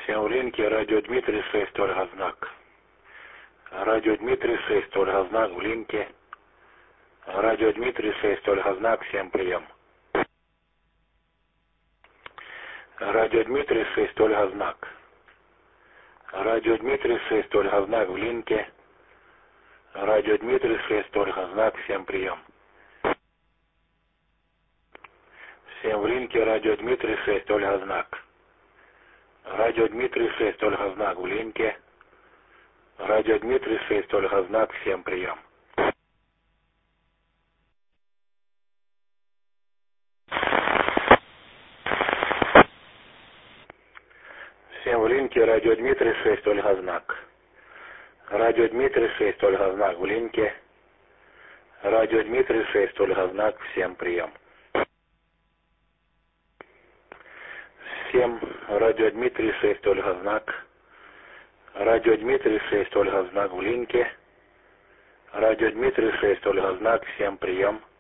Всем в линке радио Дмитрий 6, Ольга Знак. Радио Дмитрий 6, Ольга Знак в линке. Радио Дмитрий 6, Ольга Знак, всем прием. Радио Дмитрий 6, Ольга Знак. Радио Дмитрий 6, Ольга Знак в линке. Радио Дмитрий 6, Ольга Знак, всем прием. Всем в линке радио Дмитрий 6, Ольга Знак. Радио Дмитрий 6, Ольга Знак в линке. Радио Дмитрий 6, Ольга Знак, всем прием. Всем в линке радио Дмитрий 6, Ольга Знак. Радио Дмитрий 6, Ольга Знак в линке. Радио Дмитрий 6, Ольга Знак, всем прием. Всем радио Дмитрий 6, Ольга Знак. Радио Дмитрий 6, Ольга Знак в линке. Радио Дмитрий 6, Ольга Знак, всем прием.